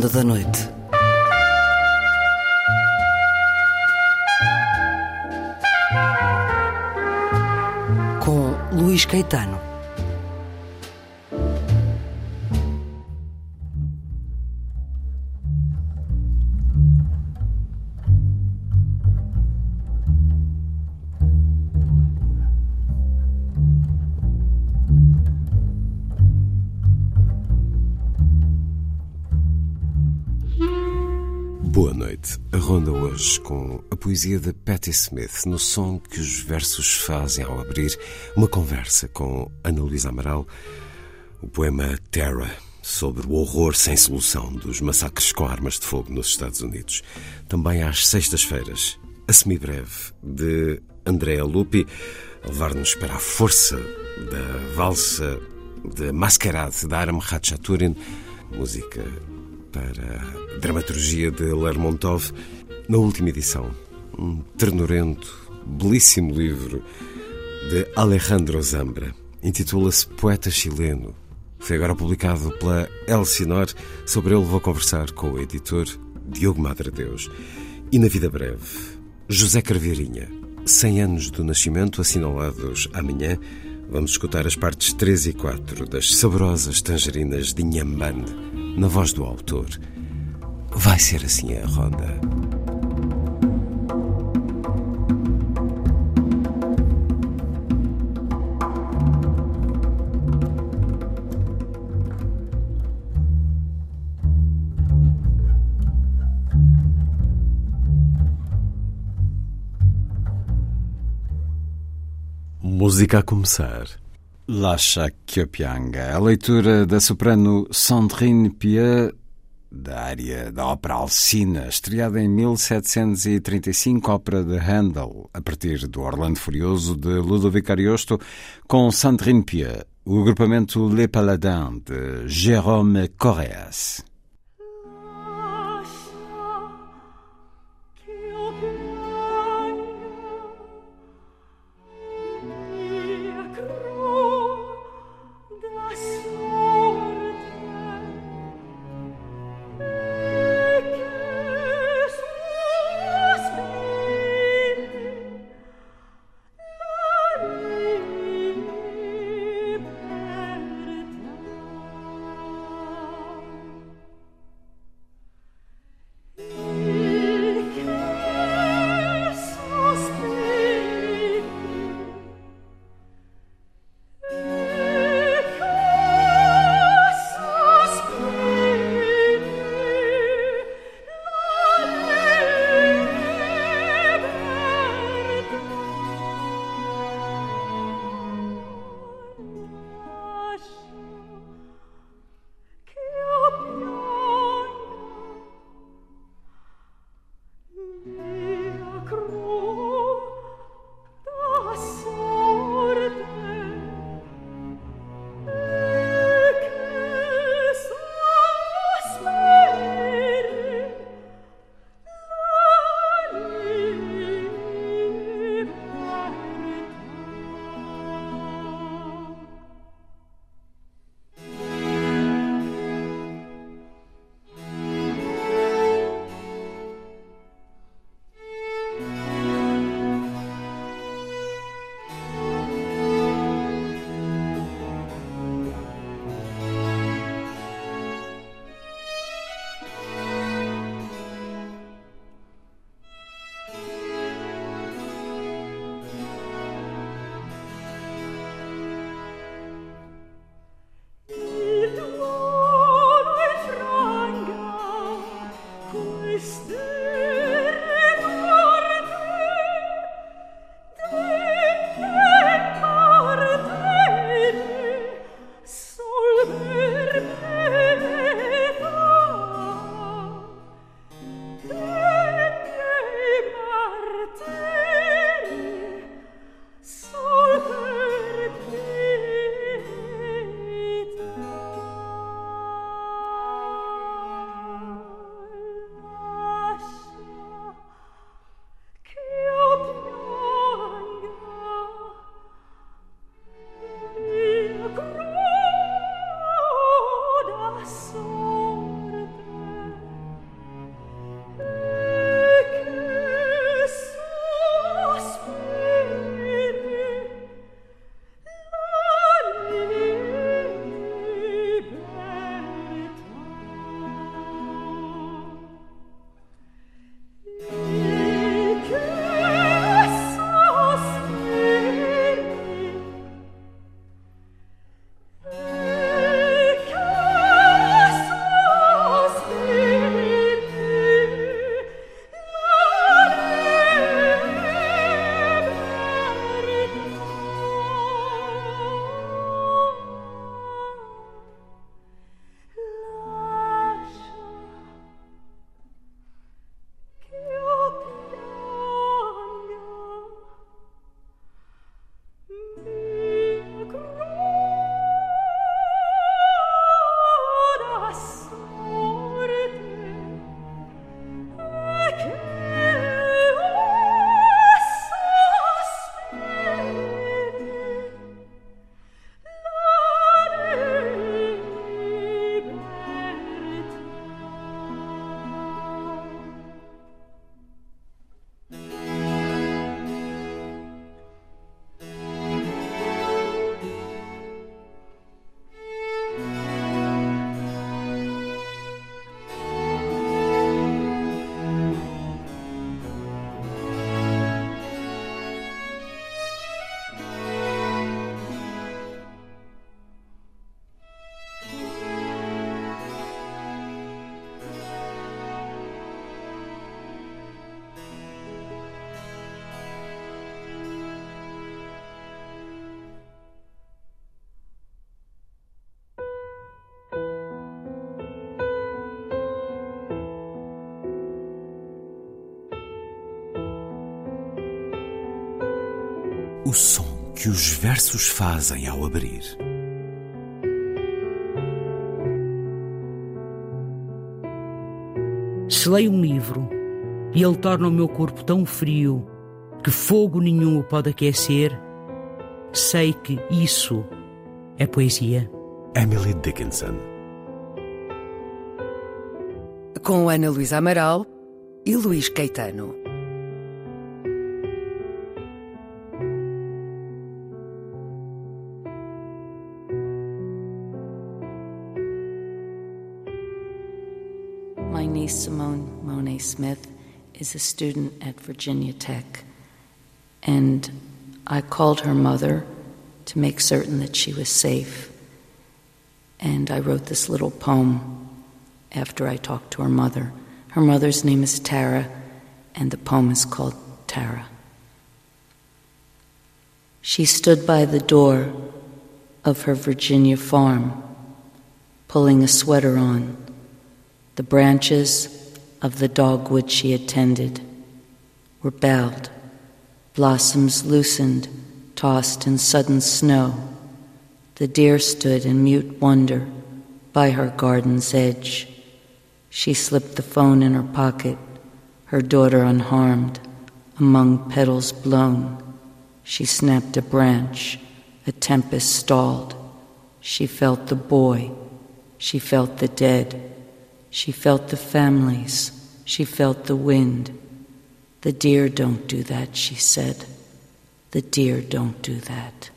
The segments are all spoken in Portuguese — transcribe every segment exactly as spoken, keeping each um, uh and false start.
Ronda da Noite. Com Luís Caetano. Boa noite. A ronda hoje com a poesia de Patti Smith, no som que os versos fazem ao abrir uma conversa com Ana Luísa Amaral, o poema Terra, sobre o horror sem solução dos massacres com armas de fogo nos Estados Unidos. Também às sextas-feiras, a semibreve de Andrea Lupi, a levar-nos para a força da valsa de Masquerade da Aram Khachaturian, música para a dramaturgia de Lermontov. Na última edição, um ternurento, belíssimo livro de Alejandro Zambra, intitula-se Poeta Chileno. Foi agora publicado pela Elsinor. Sobre ele vou conversar com o editor Diogo Madre Deus. E na vida breve, José Craveirinha, cem anos do nascimento assinalados amanhã. Vamos escutar as partes três e quatro das saborosas tangerinas de Inhambane, na voz do autor. Vai ser assim a ronda. Música a começar. Lascia que eu pianga, a leitura da soprano Sandrine Pieux, da área da ópera Alcina, estreada em mil setecentos e trinta e cinco, ópera de Handel, a partir do Orlando Furioso de Ludovico Ariosto, com Sandrine Pieux, o agrupamento Les Paladins de Jérôme Correas. O som que os versos fazem ao abrir. Se leio um livro e ele torna o meu corpo tão frio que fogo nenhum o pode aquecer, sei que isso é poesia. Emily Dickinson. Com Ana Luísa Amaral e Luís Caetano. My niece Simone Monet Smith is a student at Virginia Tech, and I called her mother to make certain that she was safe. And I wrote this little poem after I talked to her mother. Her mother's name is Tara, and the poem is called Tara. She stood by the door of her Virginia farm, pulling a sweater on. The branches of the dogwood she had tended were bowed, blossoms loosened, tossed in sudden snow. The deer stood in mute wonder by her garden's edge. She slipped the phone in her pocket, her daughter unharmed, among petals blown. She snapped a branch, a tempest stalled. She felt the boy, she felt the dead. She felt the families, she felt the wind. The deer don't do that, she said. The deer don't do that.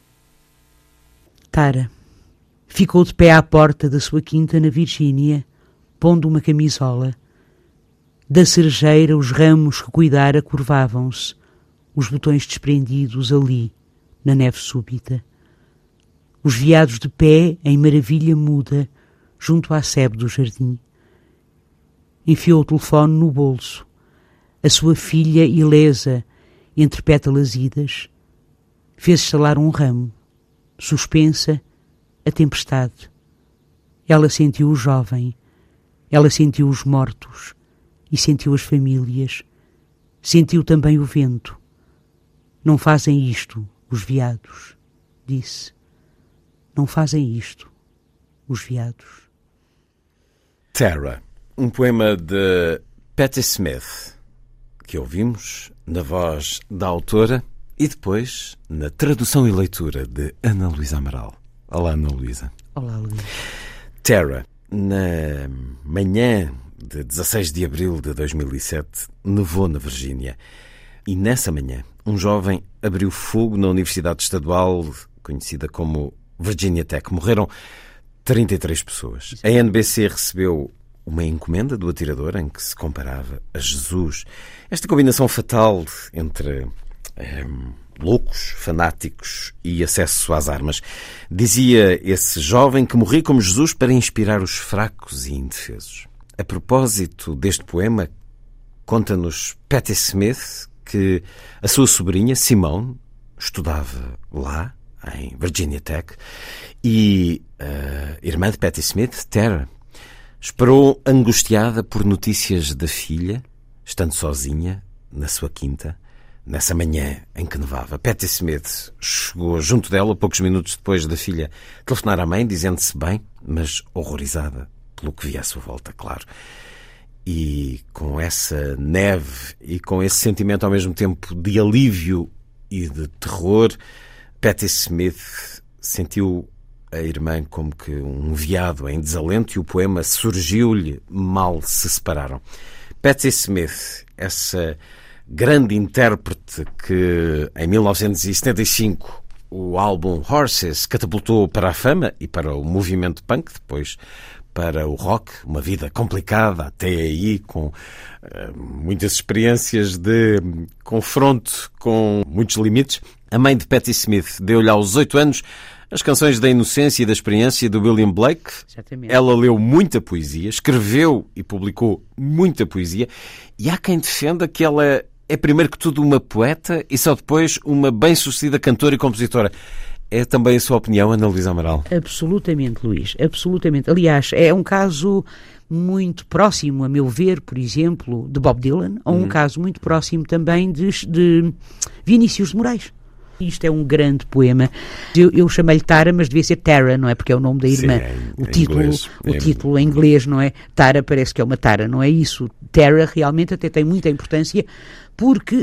Tara ficou de pé à porta da sua quinta na Virgínia, pondo uma camisola. Da cerejeira os ramos que cuidara curvavam-se, os botões desprendidos ali, na neve súbita. Os veados de pé, em maravilha muda, junto à sebe do jardim. Enfiou o telefone no bolso. A sua filha, ilesa, entre pétalas idas, fez estalar um ramo. Suspensa, a tempestade. Ela sentiu o jovem, ela sentiu os mortos e sentiu as famílias. Sentiu também o vento. Não fazem isto, os veados, disse. Não fazem isto, os veados. Tara, um poema de Patti Smith, que ouvimos na voz da autora e depois na tradução e leitura de Ana Luísa Amaral. Olá, Ana Luísa. Olá, Luís. Tara, na manhã de dezasseis de abril de dois mil e sete, nevou na Virgínia. E nessa manhã, um jovem abriu fogo na Universidade Estadual, conhecida como Virginia Tech. Morreram trinta e três pessoas. A N B C recebeu uma encomenda do atirador em que se comparava a Jesus. Esta combinação fatal entre eh, loucos, fanáticos e acesso às armas. Dizia esse jovem que morria como Jesus para inspirar os fracos e indefesos. A propósito deste poema, conta-nos Patti Smith que a sua sobrinha, Simone, estudava lá, em Virginia Tech, e a irmã de Patti Smith, Tara, esperou angustiada por notícias da filha, estando sozinha na sua quinta, nessa manhã em que nevava. Patti Smith chegou junto dela poucos minutos depois da filha telefonar à mãe, dizendo-se bem, mas horrorizada pelo que via à sua volta, claro. E com essa neve e com esse sentimento ao mesmo tempo de alívio e de terror, Patti Smith sentiu a irmã como que um veado em desalento e o poema surgiu-lhe mal se separaram. Patti Smith, essa grande intérprete que em mil novecentos e setenta e cinco o álbum Horses catapultou para a fama e para o movimento punk, depois para o rock, uma vida complicada até aí, com uh, muitas experiências de confronto com muitos limites. A mãe de Patti Smith deu-lhe aos oito anos as canções da inocência e da experiência do William Blake. Exatamente. Ela leu muita poesia, escreveu e publicou muita poesia, e há quem defenda que ela é primeiro que tudo uma poeta e só depois uma bem-sucedida cantora e compositora. É também a sua opinião, Ana Luísa Amaral? Absolutamente, Luís, absolutamente. Aliás, é um caso muito próximo, a meu ver, por exemplo, de Bob Dylan, ou um hum. caso muito próximo também de, de Vinícius de Moraes. Isto é um grande poema. Eu, eu chamei-lhe Tara, mas devia ser Tara, não é? Porque é o nome da irmã. Sim, em, o em título, inglês. o título em inglês, não é? Tara parece que é uma Tara, não é isso? Tara realmente até tem muita importância, porque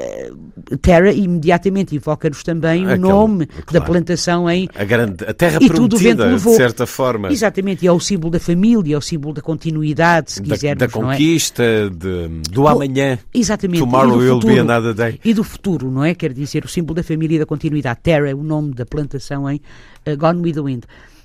uh, Terra imediatamente invoca-nos também Aquele, o nome claro, da plantação em... A, grande, a terra e prometida, de certa forma. Exatamente, e é o símbolo da família, é o símbolo da continuidade, se quisermos, da, da conquista, não é? de, do amanhã. Exatamente. Tomorrow will be another day. E do futuro, não é? Quer dizer, o símbolo da família e da continuidade. Terra é o nome da plantação em uh, Gone with the Wind.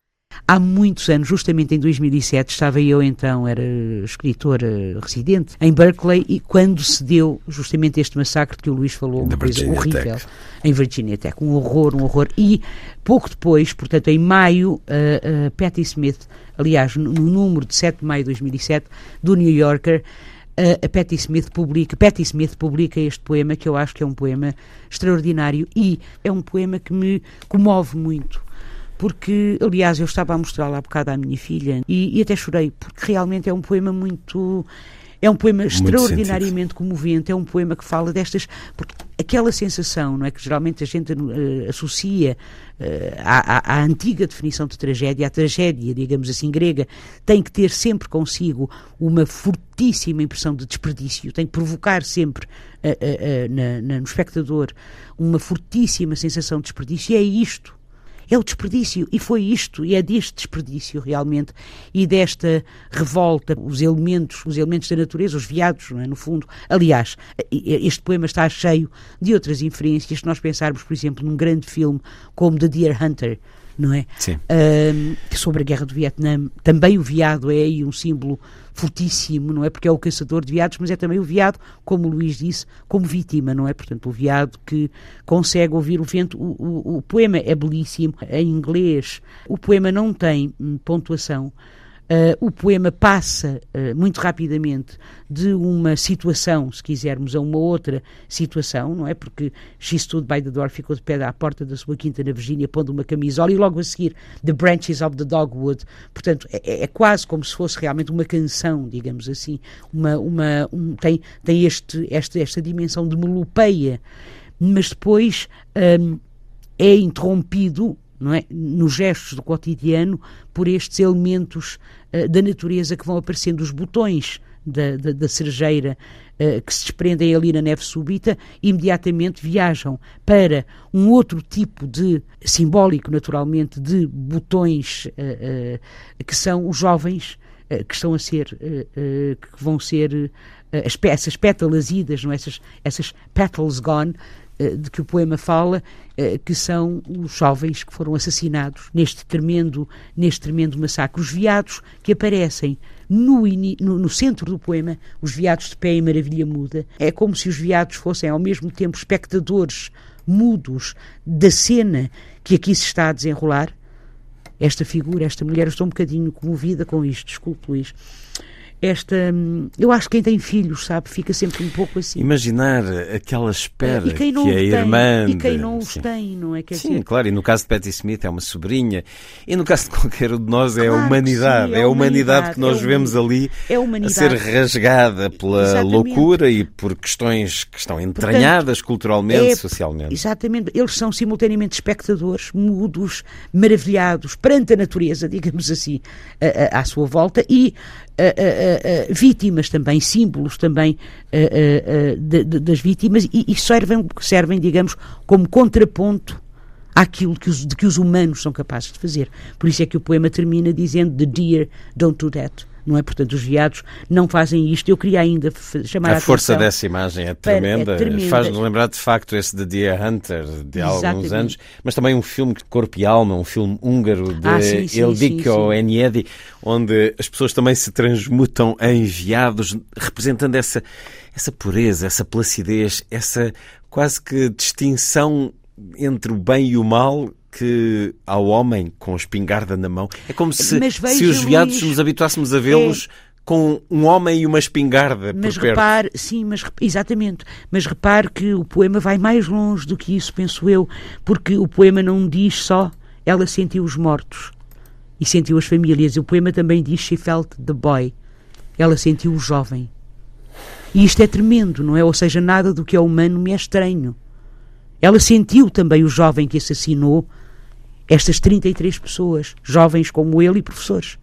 Há muitos anos, justamente em dois mil e sete, estava eu então, era escritora residente em Berkeley, e quando se deu justamente este massacre de que o Luís falou, uma coisa horrível, em Virginia Tech, um horror, um horror, e pouco depois, portanto em maio, uh, uh, Patti Smith, aliás, no, no número de sete de maio de dois mil e sete, do New Yorker, uh, a Patti Smith publica, Patti Smith publica este poema, que eu acho que é um poema extraordinário, e é um poema que me comove muito. Porque, aliás, eu estava a mostrá-lo há bocado à minha filha e, e até chorei, porque realmente é um poema muito... É um poema muito extraordinariamente sentido. Comovente, é um poema que fala destas... Porque aquela sensação, não é, que geralmente a gente uh, associa uh, à, à, à antiga definição de tragédia, a tragédia, digamos assim, grega, tem que ter sempre consigo uma fortíssima impressão de desperdício, tem que provocar sempre uh, uh, uh, na, na, no espectador uma fortíssima sensação de desperdício, e é isto. É o desperdício, e foi isto, e é deste desperdício realmente, e desta revolta, os elementos, os elementos da natureza, os veados, não é, no fundo. Aliás, este poema está cheio de outras inferências, se nós pensarmos, por exemplo, num grande filme como The Deer Hunter, não é? Sim. Um, sobre a guerra do Vietnã. Também o veado é aí um símbolo fortíssimo, não é? Porque é o caçador de veados, mas é também o veado, como o Luís disse, como vítima, não é? Portanto, o veado que consegue ouvir o vento. O, o, o poema é belíssimo, em inglês. O poema não tem pontuação. Uh, o poema passa uh, muito rapidamente de uma situação, se quisermos, a uma outra situação, não é? Porque she stood by the door, ficou de pé à porta da sua quinta na Virgínia, pondo uma camisola, e logo a seguir The Branches of the Dogwood. Portanto, é, é quase como se fosse realmente uma canção, digamos assim. Uma, uma, um, tem tem este, este, esta dimensão de melopeia, mas depois um, é interrompido, não é, nos gestos do cotidiano, por estes elementos uh, da natureza que vão aparecendo, os botões da, da, da cerejeira uh, que se desprendem ali na neve súbita, imediatamente viajam para um outro tipo de, simbólico naturalmente, de botões uh, uh, que são os jovens uh, que estão a ser, uh, uh, que vão ser uh, as, essas pétalas idas, não é? essas, essas petals gone, de que o poema fala, que são os jovens que foram assassinados neste tremendo, neste tremendo massacre. Os veados que aparecem no, no, no centro do poema, os veados de pé em maravilha muda, é como se os veados fossem ao mesmo tempo espectadores mudos da cena que aqui se está a desenrolar. Esta figura, esta mulher, eu estou um bocadinho comovida com isto, desculpe, Luís. Esta, eu acho que quem tem filhos, sabe, fica sempre um pouco assim. Imaginar aquela espera e quem não que a tem, irmã... E quem não os sim. tem, não é? Quer sim, dizer... claro, e no caso de Patti Smith é uma sobrinha, e no caso de qualquer um de nós é claro a humanidade, sim, é a humanidade que nós é vemos ali é a ser rasgada pela exatamente. loucura e por questões que estão entranhadas Portanto, culturalmente, é, socialmente. Exatamente, eles são simultaneamente espectadores, mudos, maravilhados perante a natureza, digamos assim, à, à sua volta, e a, a, a, a, vítimas também, símbolos também a, a, a, de, de, das vítimas, e, e servem, servem, digamos, como contraponto àquilo que os, de que os humanos são capazes de fazer. Por isso é que o poema termina dizendo The deer don't do that. Não é? Portanto, os veados não fazem isto. Eu queria ainda chamar a, a força atenção dessa imagem é tremenda. É tremenda. Faz-nos lembrar, de facto, esse The Deer Hunter de há Exatamente. alguns anos, mas também um filme de Corpo e Alma, um filme húngaro de ah, sim, sim, Ildikó Enyedi, onde as pessoas também se transmutam em veados, representando essa, essa pureza, essa placidez, essa quase que distinção entre o bem e o mal que ao homem com a espingarda na mão. É como se, veja, se os veados Luís, nos habituássemos a vê-los é... com um homem e uma espingarda mas por perto. Repare, sim, mas exatamente. Mas repare que o poema vai mais longe do que isso, penso eu, porque o poema não diz só ela sentiu os mortos e sentiu as famílias. O poema também diz she felt the boy. Ela sentiu o jovem. E isto é tremendo, não é? Ou seja, nada do que é humano me é estranho. Ela sentiu também o jovem que assassinou estas trinta e três pessoas, jovens como ele e professores.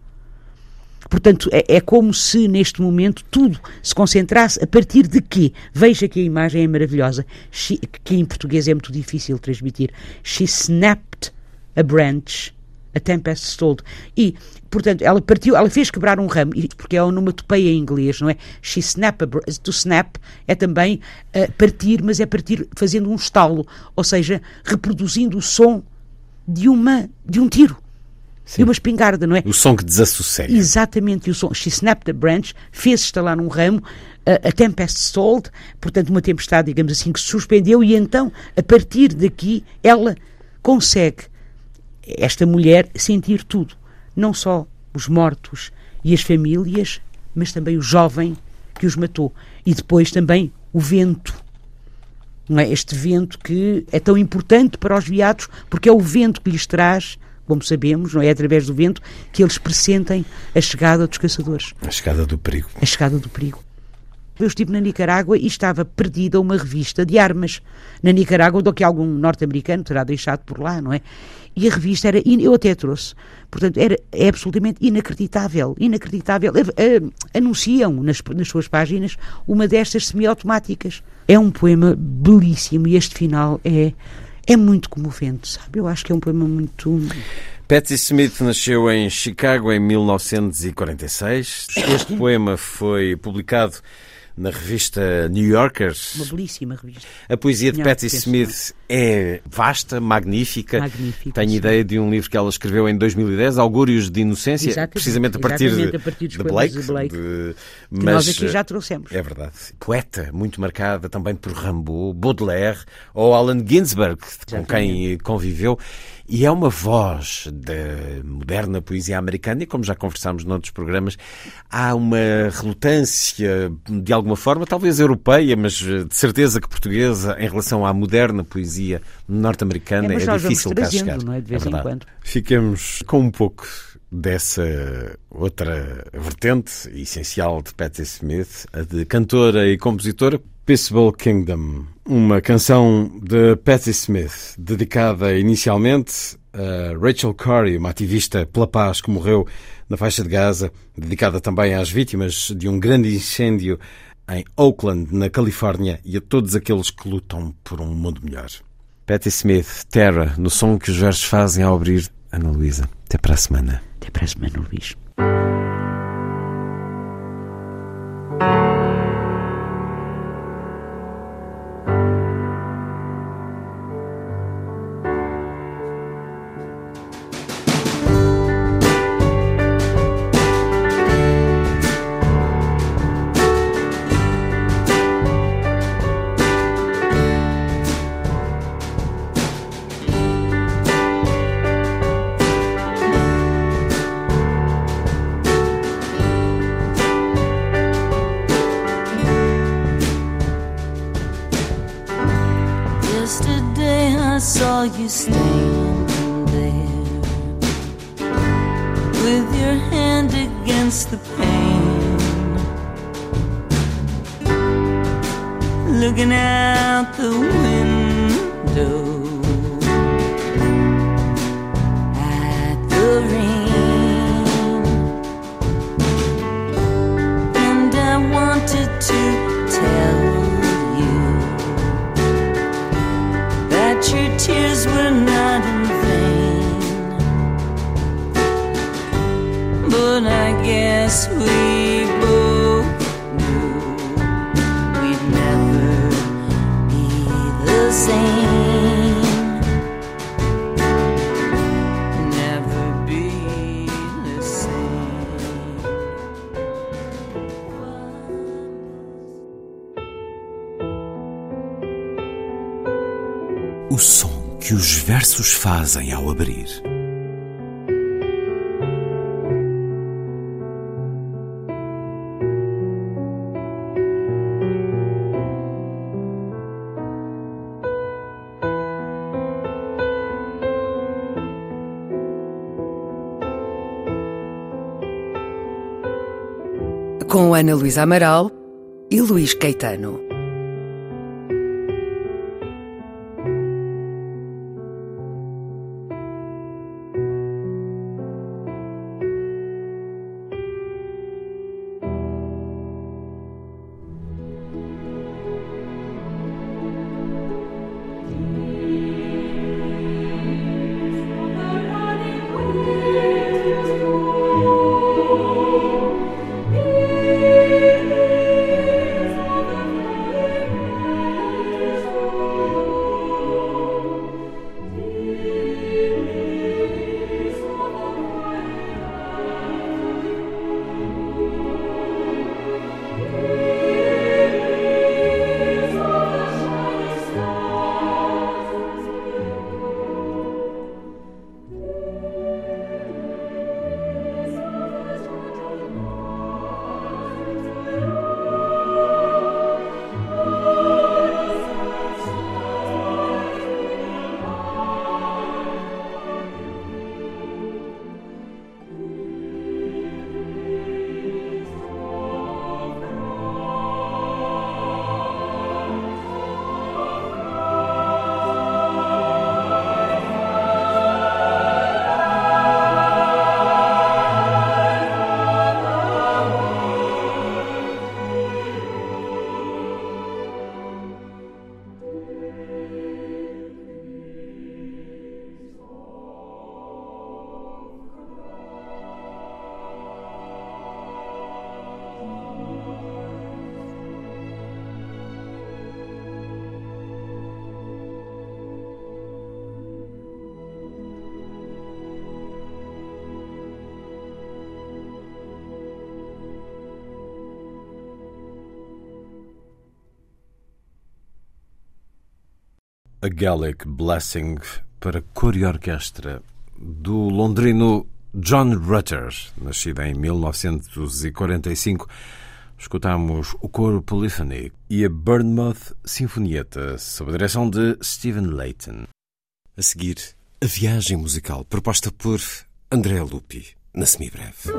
Portanto, é, é como se neste momento tudo se concentrasse a partir de quê? Veja que a imagem é maravilhosa, She, que em português é muito difícil de transmitir. She snapped a branch, a tempest stalled. E, portanto, ela partiu, ela fez quebrar um ramo, porque é uma onomatopeia em inglês, não é? She snapped a branch. To snap é também uh, partir, mas é partir fazendo um estalo, ou seja, reproduzindo o som de, uma, de um tiro, Sim. de uma espingarda, não é? O som que desassossega. Exatamente, o som. She snapped a branch, fez estalar um ramo, a, a tempest stalled, portanto uma tempestade, digamos assim, que se suspendeu, e então, a partir daqui, ela consegue, esta mulher, sentir tudo. Não só os mortos e as famílias, mas também o jovem que os matou. E depois também o vento. Não é? Este vento que é tão importante para os veados, porque é o vento que lhes traz, como sabemos, não é? É através do vento que eles pressentem a chegada dos caçadores. A chegada do perigo. A chegada do perigo. Eu estive na Nicarágua e estava perdida uma revista de armas. Na Nicarágua, do que algum norte-americano terá deixado por lá, não é? E a revista era, eu até trouxe, portanto, era é absolutamente inacreditável, inacreditável. Anunciam nas, nas suas páginas uma destas semiautomáticas. É um poema belíssimo e este final é, é muito comovente, sabe? Eu acho que é um poema muito... Patti Smith nasceu em Chicago em mil novecentos e quarenta e seis. Este poema foi publicado na revista New Yorker. Uma belíssima revista. A poesia de Patti Smith é vasta, magnífica. Magnífica. Tenho sim. ideia de um livro que ela escreveu em dois mil e dez, Augúrios de Inocência, exatamente, precisamente a partir, exatamente a partir de, de Blake. De Blake de, que mas, nós aqui já trouxemos. É verdade. Poeta, muito marcada também por Rimbaud, Baudelaire ou Allen Ginsberg, com exatamente. quem conviveu. E é uma voz da moderna poesia americana, e como já conversámos noutros programas, há uma relutância, de alguma forma, talvez europeia, mas de certeza que portuguesa, em relação à moderna poesia norte-americana. É, é difícil cá chegar. Não é? De vez é em quando. Fiquemos com um pouco dessa outra vertente essencial de Patti Smith, a de cantora e compositora. Peaceable Kingdom, uma canção de Patti Smith, dedicada inicialmente a Rachel Corrie, uma ativista pela paz que morreu na faixa de Gaza, dedicada também às vítimas de um grande incêndio em Oakland, na Califórnia, e a todos aqueles que lutam por um mundo melhor. Patti Smith, Terra, no som que os versos fazem ao abrir. Ana Luísa, até para a semana. Até para a semana, Luís. I saw you standing there with your hand against the pane, looking out the window at the rain. And I wanted to tell you that your tears were not in vain, but I guess we both knew we'd never be the same, never be the same. O som que os versos fazem ao abrir. Com Ana Luísa Amaral e Luís Caetano. A Gaelic Blessing para cor e orquestra do londrino John Rutter, nascido em mil novecentos e quarenta e cinco. Escutamos o coro Polyphony e a Bournemouth Sinfonietta, sob a direção de Stephen Layton. A seguir, a viagem musical proposta por Andrea Lupi, na Semibreve.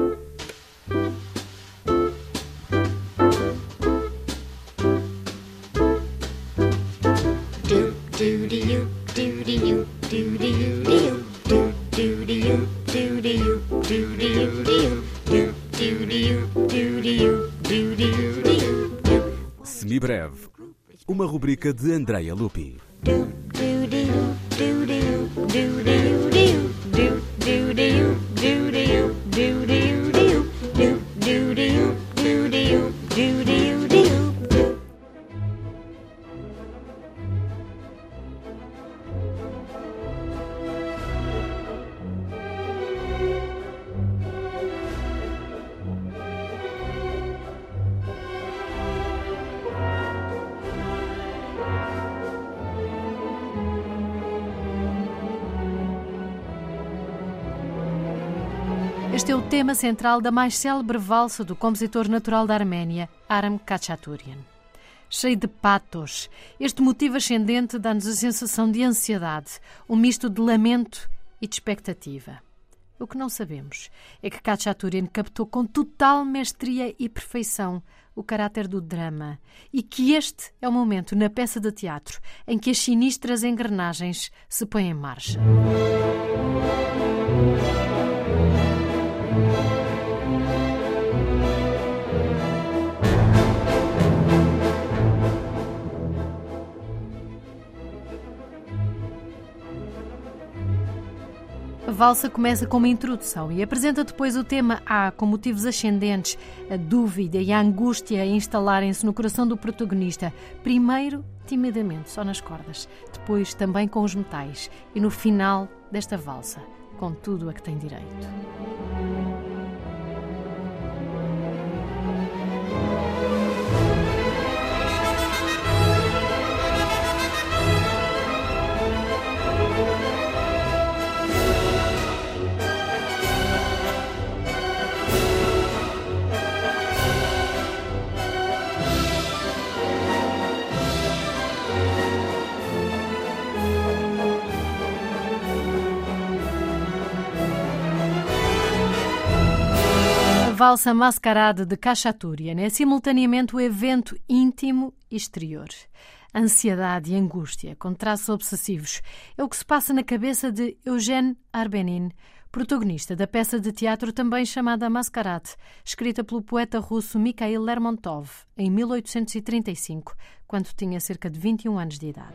Semibreve, uma rubrica de Andrea Lupi. Este é o tema central da mais célebre valsa do compositor natural da Arménia, Aram Khachaturian. Cheio de patos, este motivo ascendente dá-nos a sensação de ansiedade, um misto de lamento e de expectativa. O que não sabemos é que Khachaturian captou com total mestria e perfeição o caráter do drama e que este é o momento na peça de teatro em que as sinistras engrenagens se põem em marcha. A valsa começa com uma introdução e apresenta depois o tema A, com motivos ascendentes, a dúvida e a angústia a instalarem-se no coração do protagonista. Primeiro, timidamente, só nas cordas, depois também com os metais e no final desta valsa, com tudo a que tem direito. A valsa Mascarade de Khachaturian é simultaneamente o evento íntimo e exterior. Ansiedade e angústia, com traços obsessivos, é o que se passa na cabeça de Eugène Arbenin, protagonista da peça de teatro também chamada Mascarade, escrita pelo poeta russo Mikhail Lermontov em mil oitocentos e trinta e cinco, quando tinha cerca de vinte e um anos de idade.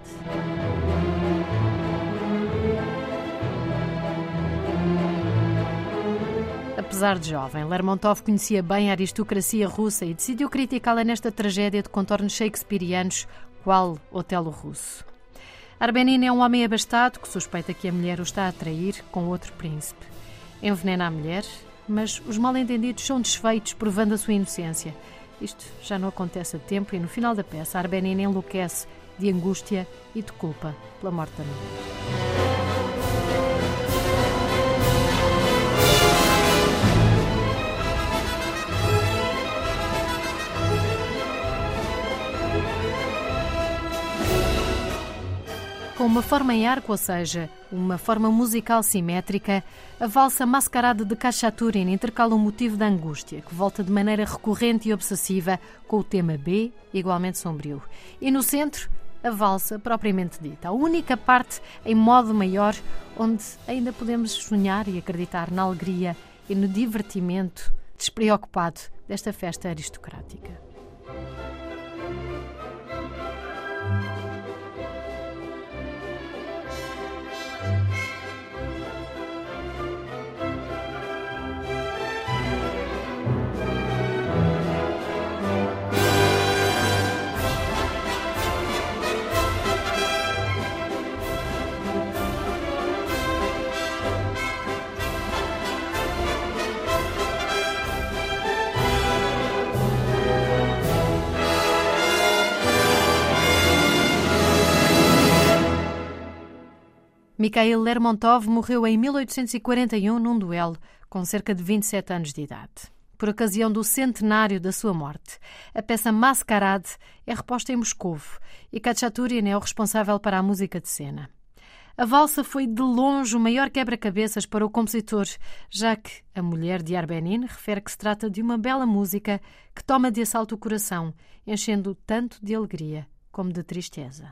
Apesar de jovem, Lermontov conhecia bem a aristocracia russa e decidiu criticá-la nesta tragédia de contornos shakespearianos, qual Otelo russo. Arbenin é um homem abastado que suspeita que a mulher o está a trair com outro príncipe. Envenena a mulher, mas os mal-entendidos são desfeitos, provando a sua inocência. Isto já não acontece a tempo e no final da peça Arbenin enlouquece de angústia e de culpa pela morte da mulher. Com uma forma em arco, ou seja, uma forma musical simétrica, a valsa Mascarade de Khachaturian intercala um motivo da angústia, que volta de maneira recorrente e obsessiva com o tema B, igualmente sombrio. E no centro, a valsa propriamente dita, a única parte em modo maior onde ainda podemos sonhar e acreditar na alegria e no divertimento despreocupado desta festa aristocrática. Mikhail Lermontov morreu em mil oitocentos e quarenta e um num duelo, com cerca de vinte e sete anos de idade. Por ocasião do centenário da sua morte, a peça Mascarade é reposta em Moscovo e Khachaturian é o responsável para a música de cena. A valsa foi de longe o maior quebra-cabeças para o compositor, já que a mulher de Arbenin refere que se trata de uma bela música que toma de assalto o coração, enchendo tanto de alegria como de tristeza.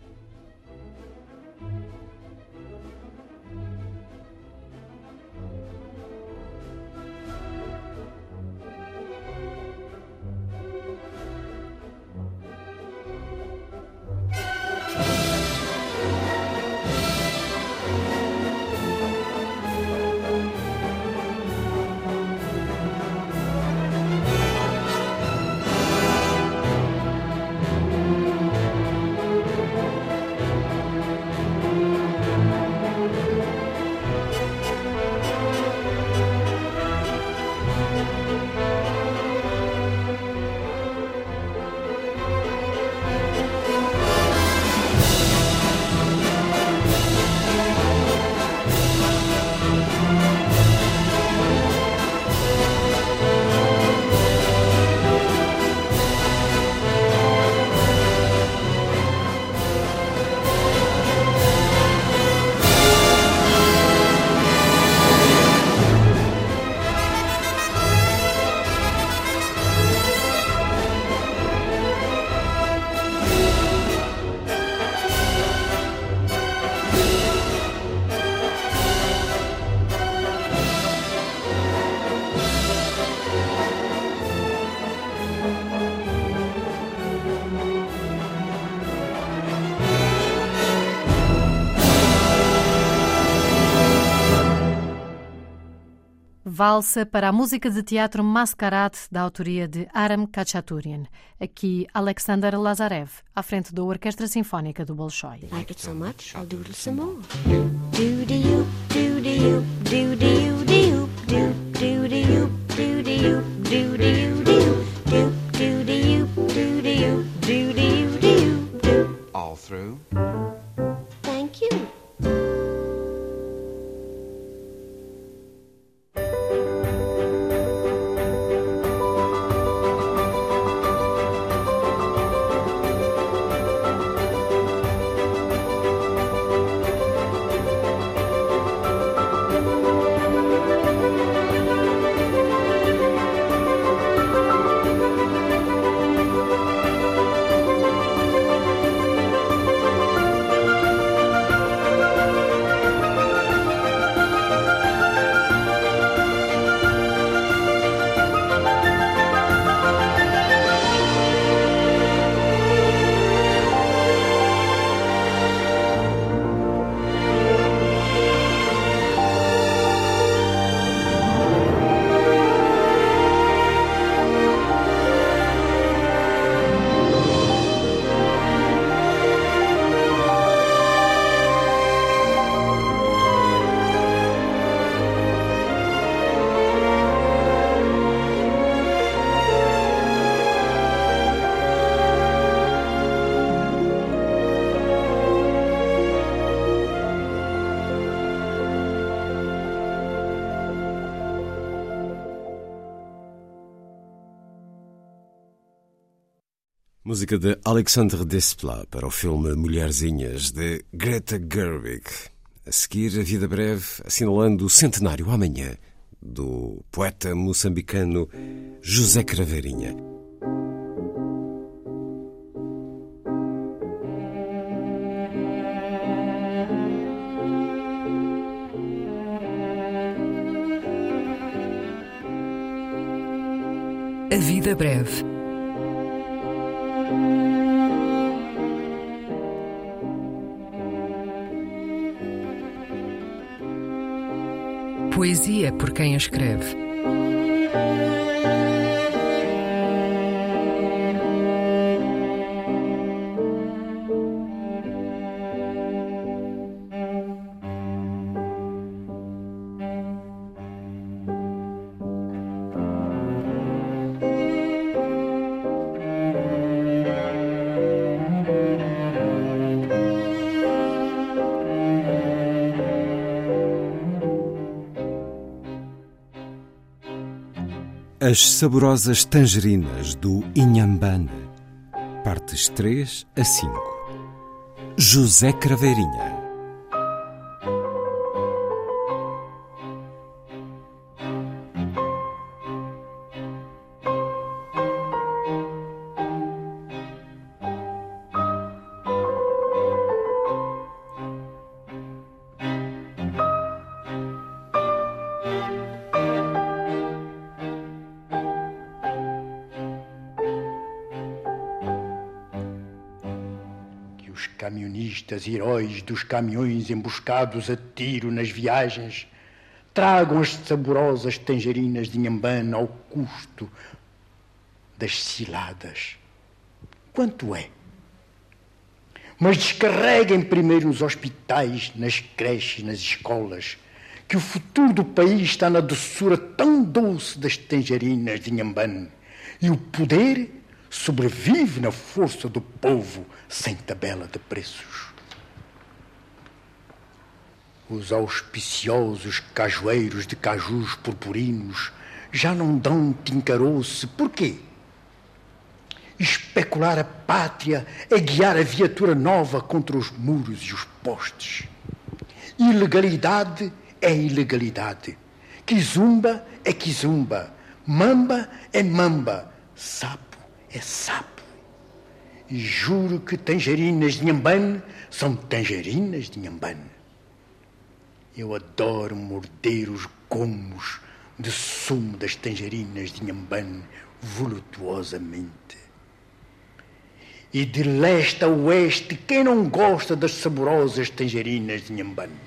Valsa para a música de teatro Mascarade, da autoria de Aram Khachaturian. Aqui, Alexander Lazarev, à frente da Orquestra Sinfónica do Bolshoi. Like it so much, I'll doodle some more. Do-de-oop, do-de-oop, do-de-oop, do-de-oop, do-de-oop, do-de-oop, do-de-oop, do-de-oop, do-de-oop, do-de-oop, do-de-oop, do-de-oop. All through. Thank you. Música de Alexandre Desplat para o filme Mulherzinhas, de Greta Gerwig. A seguir, a vida breve, assinalando o centenário amanhã do poeta moçambicano José Craveirinha. A vida breve. Poesia por quem a escreve. As saborosas tangerinas do Inhambane, partes três a cinco. José Craveirinha. Camionistas, heróis dos caminhões emboscados a tiro nas viagens, tragam as saborosas tangerinas de Inhambane ao custo das ciladas. Quanto é? Mas descarreguem primeiro nos hospitais, nas creches, nas escolas, que o futuro do país está na doçura tão doce das tangerinas de Inhambane, e o poder sobrevive na força do povo sem tabela de preços. Os auspiciosos cajueiros de cajus purpurinos já não dão tincaroce. Por quê? Especular a pátria é guiar a viatura nova contra os muros e os postes. Ilegalidade é ilegalidade. Kizumba é kizumba. Mamba é mamba. Sapo é sapo. E juro que tangerinas de Inhambane são tangerinas de Inhambane. Eu adoro morder os gomos de sumo das tangerinas de Inhambane voluptuosamente. E de leste a oeste, quem não gosta das saborosas tangerinas de Inhambane?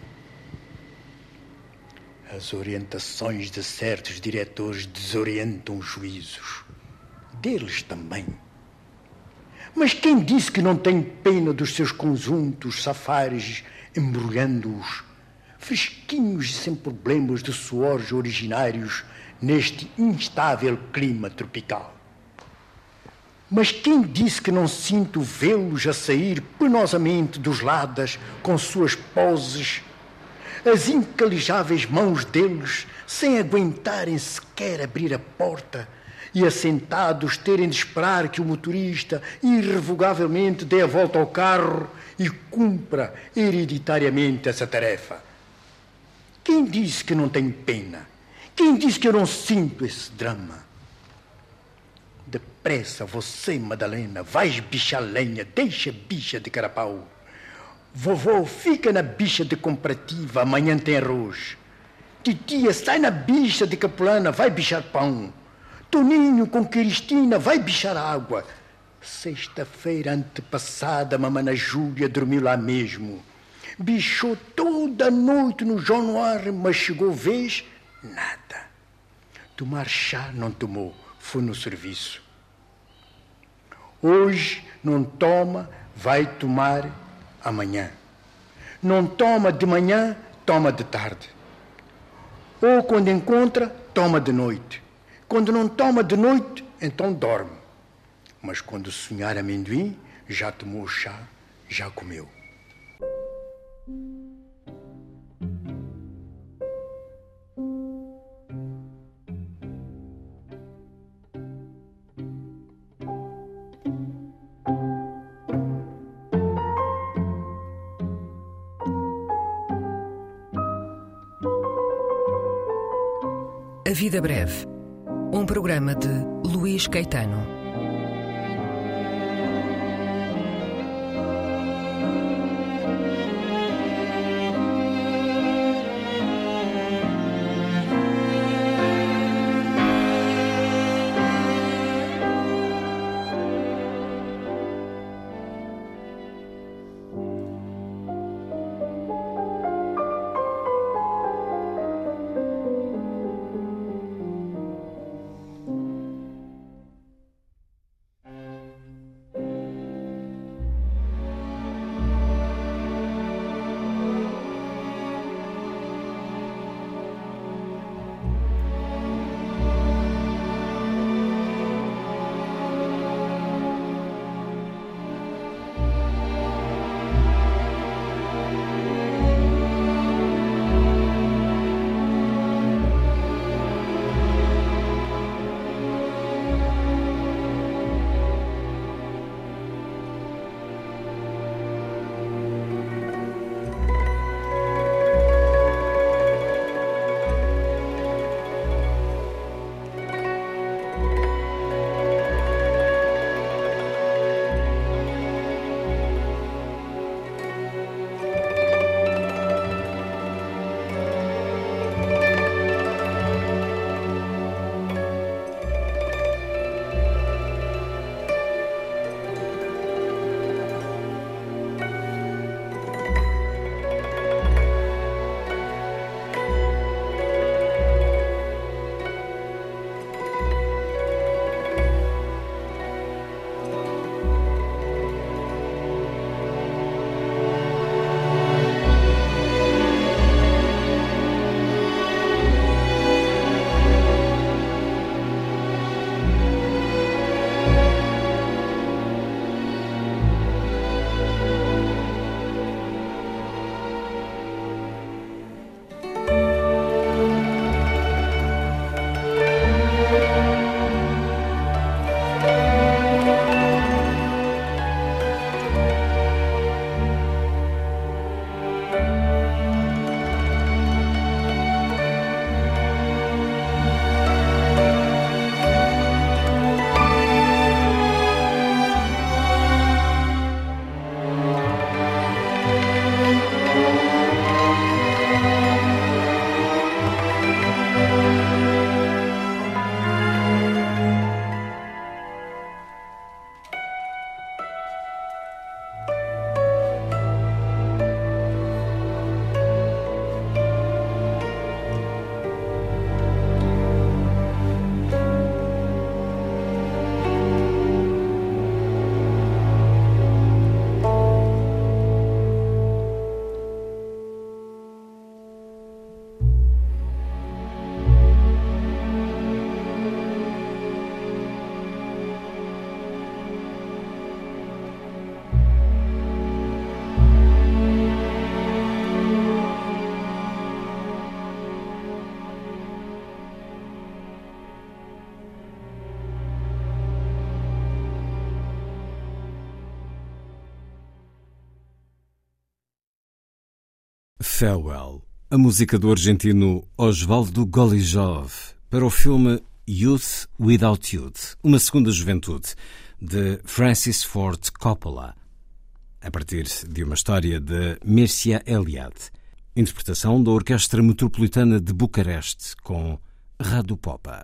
As orientações de certos diretores desorientam os juízos. Deles também. Mas quem disse que não tem pena dos seus conjuntos safares, embrulhando-os, fresquinhos e sem problemas de suores originários neste instável clima tropical? Mas quem disse que não sinto vê-los a sair penosamente dos ladas com suas poses, as incalijáveis mãos deles, sem aguentarem sequer abrir a porta, e assentados terem de esperar que o motorista irrevogavelmente dê a volta ao carro e cumpra hereditariamente essa tarefa? Quem disse que não tenho pena? Quem disse que eu não sinto esse drama? Depressa, você, Madalena, vais bichar lenha, deixa bicha de carapau. Vovô, fica na bicha de comparativa, amanhã tem arroz. Titia, sai na bicha de capulana, vai bichar pão. Toninho com Cristina, vai bichar água. Sexta-feira antepassada, mamana Júlia dormiu lá mesmo. Bichou toda a noite no João Noir, mas chegou vez, nada. Tomar chá não tomou, foi no serviço. Hoje não toma, vai tomar amanhã. Não toma de manhã, toma de tarde. Ou quando encontra, toma de noite. Quando não toma de noite, então dorme. Mas quando sonhar amendoim, já tomou chá, já comeu. A Vida Breve, um programa de Luís Caetano. Farewell, a música do argentino Osvaldo Golijov para o filme Youth Without Youth, uma segunda juventude, de Francis Ford Coppola, a partir de uma história de Mircea Eliade, interpretação da Orquestra Metropolitana de Bucareste com Radu Popa.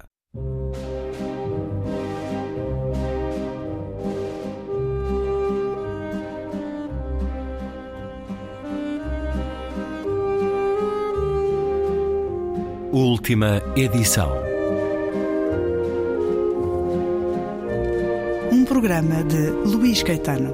Última edição. Um programa de Luís Caetano.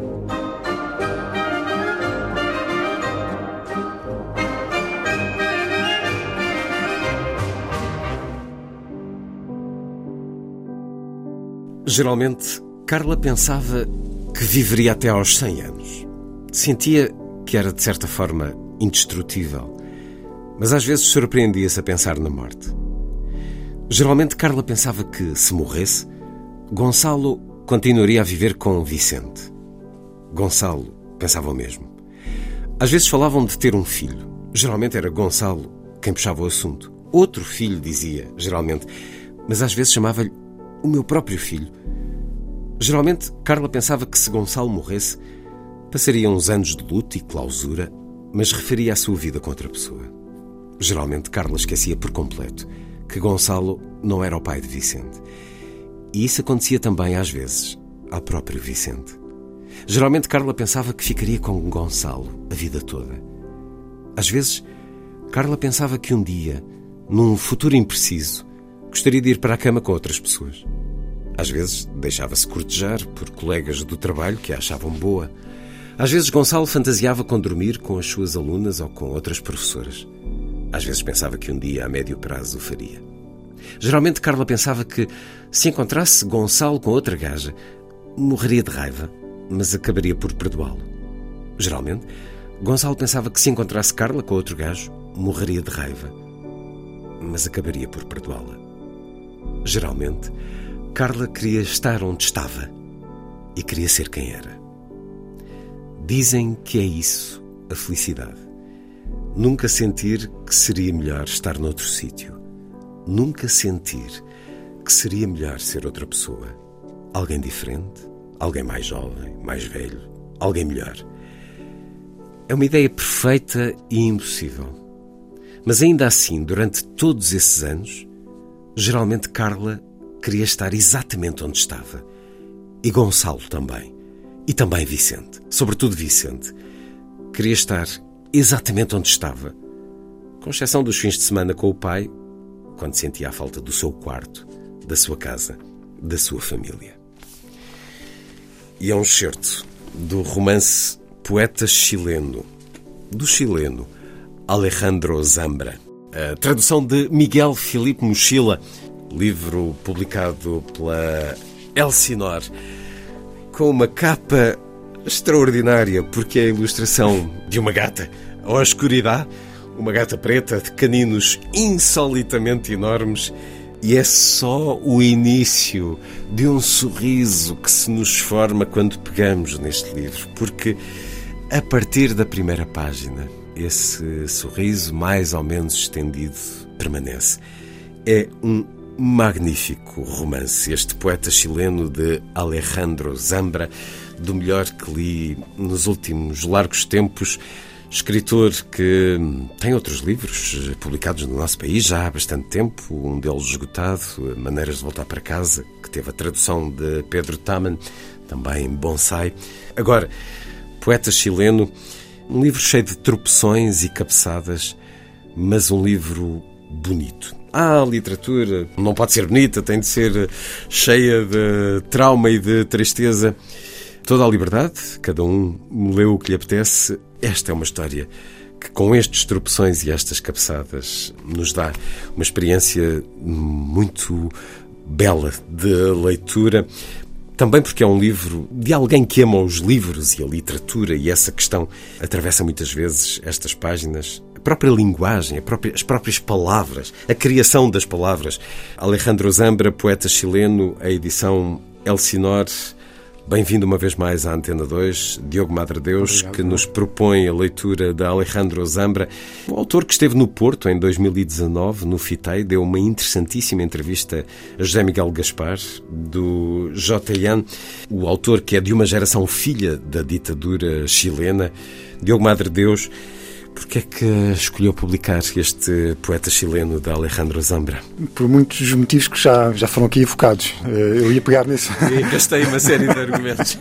Geralmente, Carla pensava que viveria até aos cem anos. Sentia que era, de certa forma, indestrutível. Mas às vezes surpreendia-se a pensar na morte. Geralmente Carla pensava que, se morresse, Gonçalo continuaria a viver com Vicente. Gonçalo pensava o mesmo. Às vezes falavam de ter um filho. Geralmente era Gonçalo quem puxava o assunto. Outro filho, dizia, geralmente, mas às vezes chamava-lhe o meu próprio filho. Geralmente Carla pensava que, se Gonçalo morresse, passaria uns anos de luto e clausura, mas referia a sua vida com outra pessoa. Geralmente Carla esquecia por completo que Gonçalo não era o pai de Vicente. E isso acontecia também, às vezes, ao próprio Vicente. Geralmente Carla pensava que ficaria com Gonçalo a vida toda. Às vezes, Carla pensava que um dia, num futuro impreciso, gostaria de ir para a cama com outras pessoas. Às vezes, deixava-se cortejar por colegas do trabalho que a achavam boa. Às vezes, Gonçalo fantasiava com dormir com as suas alunas ou com outras professoras. Às vezes pensava que um dia, a médio prazo, o faria. Geralmente Carla pensava que, se encontrasse Gonçalo com outra gaja, morreria de raiva, mas acabaria por perdoá-lo. Geralmente, Gonçalo pensava que, se encontrasse Carla com outro gajo, morreria de raiva, mas acabaria por perdoá-la. Geralmente, Carla queria estar onde estava e queria ser quem era. Dizem que é isso, a felicidade. Nunca sentir que seria melhor estar noutro sítio. Nunca sentir que seria melhor ser outra pessoa. Alguém diferente, alguém mais jovem, mais velho, alguém melhor. É uma ideia perfeita e impossível. Mas ainda assim, durante todos esses anos, geralmente Carla queria estar exatamente onde estava. E Gonçalo também. E também Vicente. Sobretudo Vicente. Queria estar exatamente onde estava, com exceção dos fins de semana com o pai, quando sentia a falta do seu quarto, da sua casa, da sua família. E é um excerto do romance Poeta Chileno, do chileno Alejandro Zambra. A tradução de Miguel Filipe Mochila, livro publicado pela Elsinor, com uma capa extraordinária, porque é a ilustração de uma gata à escuridade, uma gata preta de caninos insolitamente enormes, e é só o início de um sorriso que se nos forma quando pegamos neste livro, porque a partir da primeira página esse sorriso mais ou menos estendido permanece. É um magnífico romance, este Poeta Chileno de Alejandro Zambra, do melhor que li nos últimos largos tempos. Escritor que tem outros livros publicados no nosso país já há bastante tempo, um deles esgotado, Maneiras de Voltar para Casa, que teve a tradução de Pedro Taman, também Bonsai. Agora, Poeta Chileno, um livro cheio de tropeções e cabeçadas, mas um livro bonito. Ah, a literatura não pode ser bonita, tem de ser cheia de trauma e de tristeza. Toda a liberdade, cada um leu o que lhe apetece. Esta é uma história que, com estes tropeções e estas cabeçadas, nos dá uma experiência muito bela de leitura. Também porque é um livro de alguém que ama os livros e a literatura, e essa questão atravessa muitas vezes estas páginas. A própria linguagem, a própria, as próprias palavras, a criação das palavras. Alejandro Zambra, Poeta Chileno, a edição Elsinor, Bem-vindo uma vez mais à Antena dois, Diogo Madre Deus, Obrigado, que nos propõe a leitura de Alejandro Zambra, o autor que esteve no Porto em dois mil e dezanove, no FITEI, deu uma interessantíssima entrevista a José Miguel Gaspar, do J N, o autor que é de uma geração filha da ditadura chilena. Diogo Madre Deus, porquê é que escolheu publicar este poeta chileno de Alejandro Zambra? Por muitos motivos que já, já foram aqui evocados. Eu ia pegar nesse... E gastei uma série de argumentos.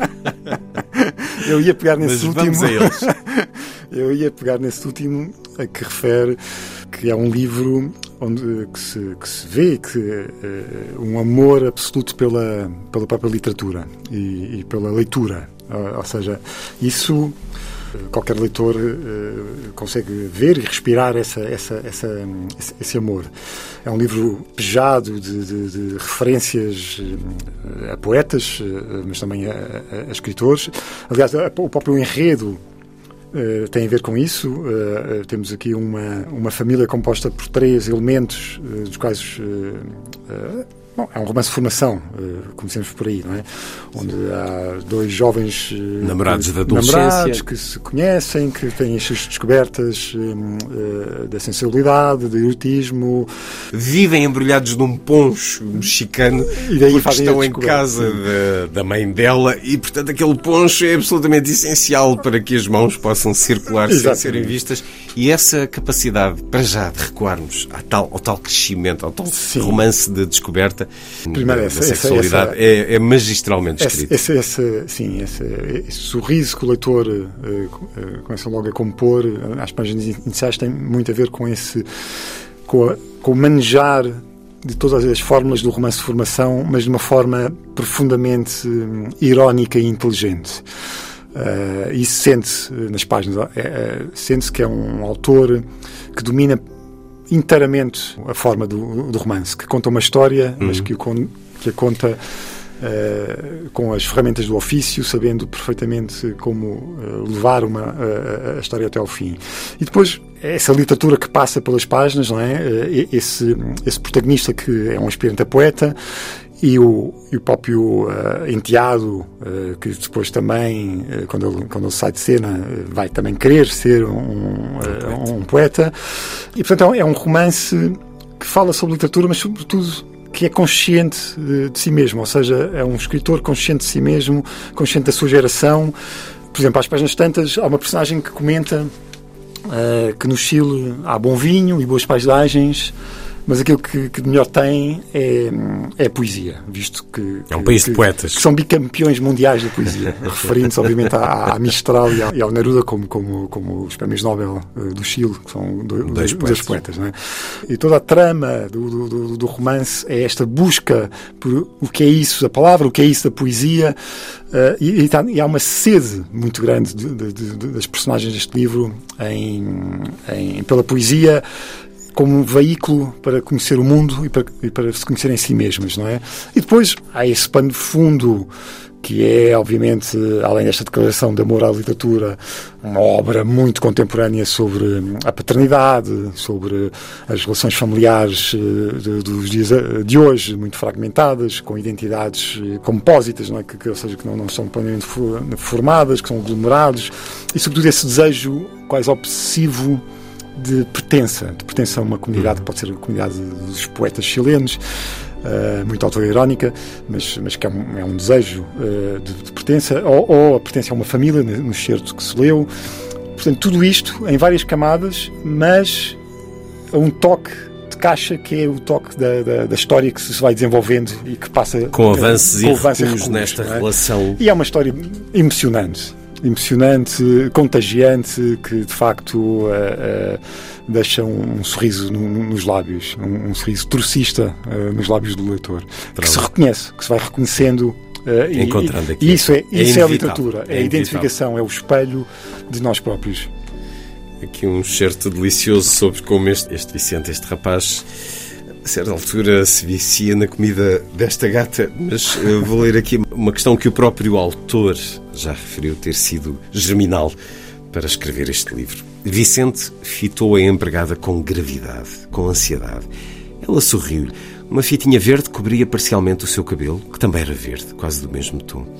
Eu ia pegar nesse Mas último... vamos a eles. Eu ia pegar nesse último a que refere que é um livro onde que se, que se vê que, uh, um amor absoluto pela, pela própria literatura e, e pela leitura. Uh, ou seja, isso... Qualquer leitor uh, consegue ver e respirar essa, essa, essa, esse, esse amor. É um livro pejado de, de, de referências uh, a poetas, uh, mas também a, a, a escritores. Aliás, a, o próprio enredo uh, tem a ver com isso. Uh, uh, temos aqui uma, uma família composta por três elementos, uh, dos quais... Uh, uh, Bom, é um romance de formação, comecemos por aí, não é? Onde há dois jovens namorados que, da adolescência, namorados que se conhecem, que têm as suas descobertas uh, da sensibilidade, do erotismo. Vivem embrulhados num poncho mexicano e daí porque estão em casa da, da mãe dela e, portanto, aquele poncho é absolutamente essencial para que as mãos possam circular Exatamente. Sem serem vistas. E essa capacidade, para já, de recuarmos ao tal, ao tal crescimento, ao tal Sim. romance de descoberta Primeiro, da, essa, da sexualidade, essa, essa, é, é magistralmente escrito. Esse, esse, sim, esse, esse sorriso que o leitor uh, uh, começa logo a compor uh, às páginas iniciais tem muito a ver com esse com, a, com o manejar de todas as fórmulas do romance de formação, mas de uma forma profundamente um, irónica e inteligente. Uh, isso sente-se uh, nas páginas, uh, uh, sente-se que é um autor que domina inteiramente a forma do, do romance, que conta uma história, uhum. mas que, o, que a conta uh, com as ferramentas do ofício, sabendo perfeitamente como uh, levar uma, uh, a história até ao fim. E depois, essa literatura que passa pelas páginas, não é? Uh, esse, esse protagonista que é um aspirante a poeta, e o, e o próprio uh, enteado, uh, que depois também, uh, quando, ele, quando ele sai de cena, uh, vai também querer ser um, uh, um poeta. E, portanto, é um romance que fala sobre literatura, mas, sobretudo, que é consciente de, de si mesmo. Ou seja, é um escritor consciente de si mesmo, consciente da sua geração. Por exemplo, às páginas tantas, há uma personagem que comenta uh, que no Chile há bom vinho e boas paisagens, mas aquilo que, que de melhor tem é, é a poesia, visto que... É um país que, de poetas. Que são bicampeões mundiais da poesia, referindo-se, obviamente, à, à Mistral e, à, e ao Neruda como, como, como os prémios Nobel uh, do Chile, que são do, dois, dois poetas. poetas não é? E toda a trama do, do, do romance é esta busca por o que é isso da palavra, o que é isso da poesia, uh, e, e, tá, e há uma sede muito grande de, de, de, das personagens deste livro em, em, pela poesia, como um veículo para conhecer o mundo e para, e para se conhecerem si mesmas, não é? E depois há esse pano de fundo que é, obviamente, além desta declaração de amor à literatura, uma obra muito contemporânea sobre a paternidade, sobre as relações familiares de, dos dias de hoje, muito fragmentadas, com identidades compósitas, não é? que, que, ou seja, que não, não são plenamente formadas, que são aglomerados, e, sobretudo, esse desejo quase obsessivo de pertença, de pertença a uma comunidade, que pode ser a comunidade dos poetas chilenos, uh, muito autoirónica, mas, mas que é um, é um desejo uh, de, de pertença, ou, ou a pertença a uma família, no excerto que se leu. Portanto, tudo isto em várias camadas, mas a um toque de caixa, que é o toque da, da, da história que se vai desenvolvendo e que passa... Com avanços com e recuos nesta é? relação. E é uma história emocionante. emocionante, contagiante, que de facto uh, uh, deixa um, um sorriso no, no, nos lábios, um, um sorriso trocista uh, nos lábios do leitor, Pronto. que se reconhece, que se vai reconhecendo. Uh, Encontrando e, aqui. E isso é, é, isso é a literatura, é, é a identificação, é o espelho de nós próprios. Aqui um certo delicioso sobre como este, este Vicente, este rapaz, a certa altura se vicia na comida desta gata, mas uh, vou ler aqui uma questão que o próprio autor já referiu ter sido germinal para escrever este livro. Vicente fitou a empregada com gravidade, com ansiedade. Ela sorriu-lhe. Uma fitinha verde cobria parcialmente o seu cabelo, que também era verde, quase do mesmo tom.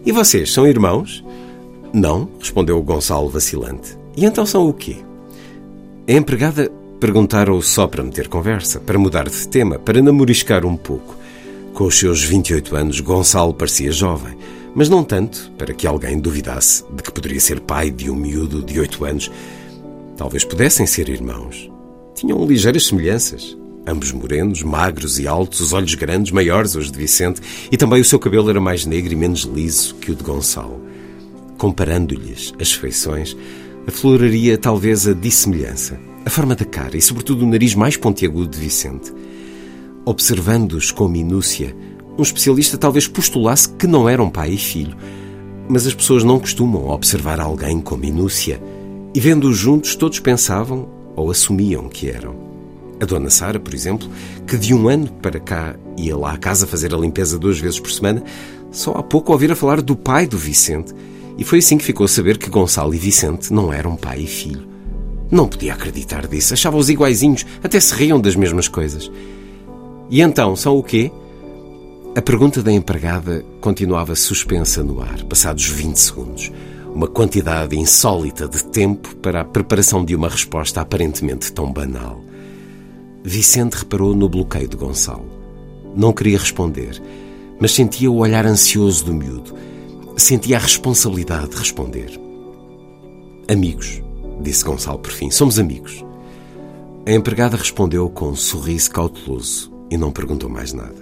E vocês, são irmãos? Não, respondeu o Gonçalo vacilante. E então são o quê? A empregada perguntara-o só para meter conversa, para mudar de tema, para namoriscar um pouco. Com os seus vinte e oito anos, Gonçalo parecia jovem, mas não tanto para que alguém duvidasse de que poderia ser pai de um miúdo de oito anos. Talvez pudessem ser irmãos. Tinham ligeiras semelhanças. Ambos morenos, magros e altos, os olhos grandes, maiores os de Vicente, e também o seu cabelo era mais negro e menos liso que o de Gonçalo. Comparando-lhes as feições, afloraria talvez a dissemelhança, a forma da cara e, sobretudo, o nariz mais pontiagudo de Vicente. Observando-os com minúcia, um especialista talvez postulasse que não eram pai e filho, mas as pessoas não costumam observar alguém com minúcia, e vendo-os juntos todos pensavam ou assumiam que eram. A dona Sara, por exemplo, que de um ano para cá ia lá à casa fazer a limpeza duas vezes por semana, só há pouco ouvira falar do pai do Vicente, e foi assim que ficou a saber que Gonçalo e Vicente não eram pai e filho. Não podia acreditar disso, achava-os iguaizinhos, até se riam das mesmas coisas. E então, são o quê? A pergunta da empregada continuava suspensa no ar, passados vinte segundos. Uma quantidade insólita de tempo para a preparação de uma resposta aparentemente tão banal. Vicente reparou no bloqueio de Gonçalo. Não queria responder, mas sentia o olhar ansioso do miúdo. Sentia a responsabilidade de responder. Amigos, disse Gonçalo por fim, somos amigos. A empregada respondeu com um sorriso cauteloso e não perguntou mais nada.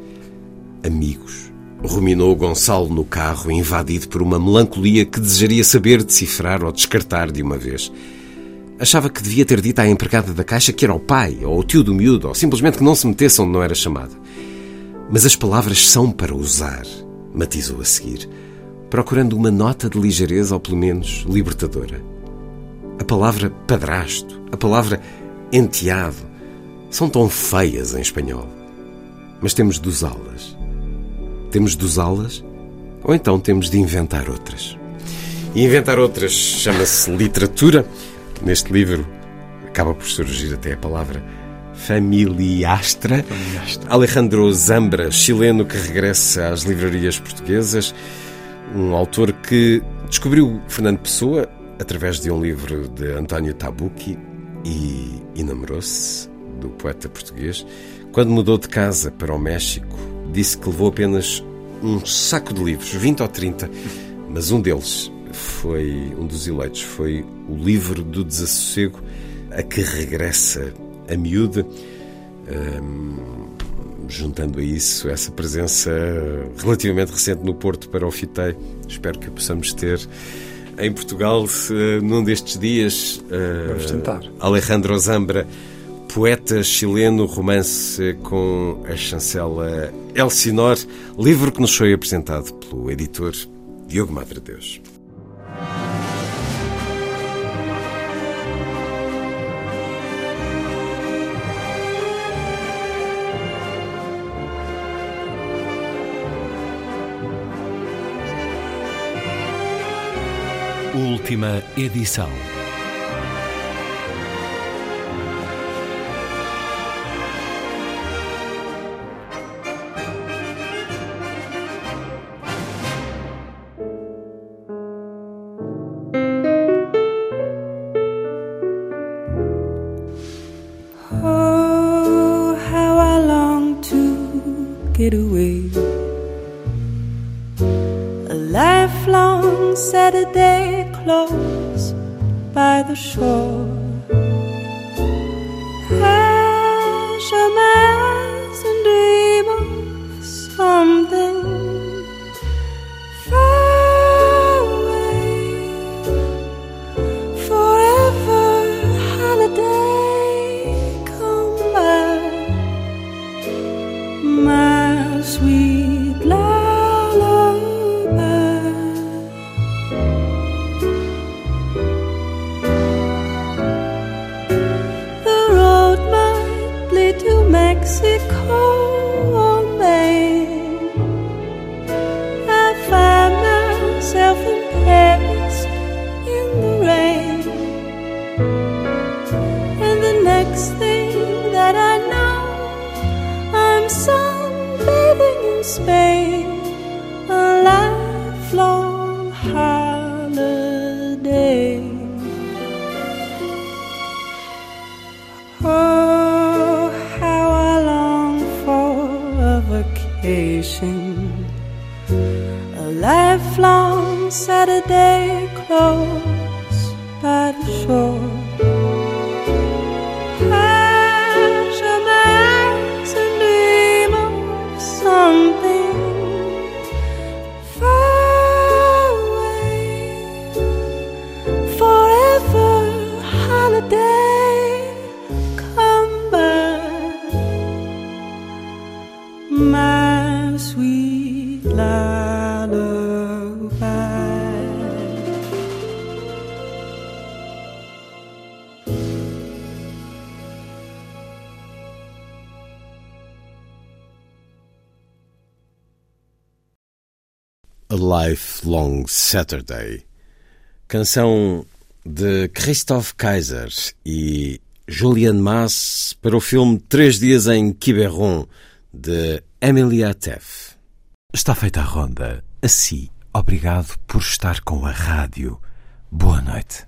Amigos, ruminou Gonçalo no carro, invadido por uma melancolia que desejaria saber decifrar ou descartar de uma vez. Achava que devia ter dito à empregada da caixa que era o pai, ou o tio do miúdo, ou simplesmente que não se metesse onde não era chamado. Mas as palavras são para usar, matizou a seguir, procurando uma nota de ligeireza ou pelo menos libertadora. A palavra padrasto, a palavra enteado, são tão feias em espanhol. Mas temos de usá-las. Temos de usá-las ou então temos de inventar outras. E inventar outras chama-se literatura. Neste livro acaba por surgir até a palavra familiastra. familiastra. Alejandro Zambra, chileno que regressa às livrarias portuguesas, um autor que descobriu Fernando Pessoa através de um livro de António Tabucchi e enamorou-se do poeta português. Quando mudou de casa para o México, disse que levou apenas um saco de livros, vinte ou trinta, mas um deles foi, um dos eleitos, foi o livro do desassossego, a que regressa a miúda, um, juntando a isso essa presença relativamente recente no Porto para o Fitei. Espero que a possamos ter em Portugal uh, num destes dias. Uh, Vamos tentar. Alejandro Zambra, poeta chileno, romance com a chancela Elsinor, livro que nos foi apresentado pelo editor Diogo Madre Deus. Última edição. Oh, how I long to get away. A lifelong Saturday close by the shore. I shut my eyes and dream of something far away. Forever holiday come by, my sweet lullaby. by the shore. As a man's a dream of something far away, forever holiday come by, my sweet lullaby. A Lifelong Saturday, canção de Christoph Kaiser e Julian Mass para o filme Três Dias em Quiberon, de Emilia Teff. Está feita a ronda. Assim, obrigado por estar com a rádio. Boa noite.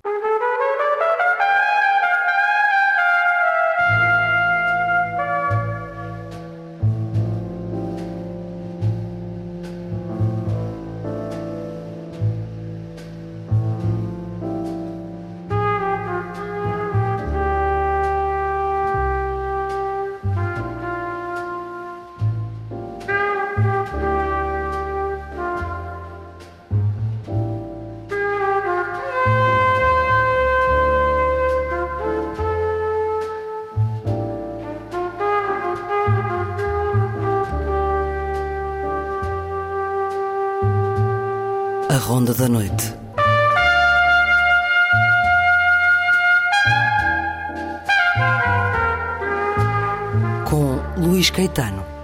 A Ronda da Noite. Com Luís Caetano.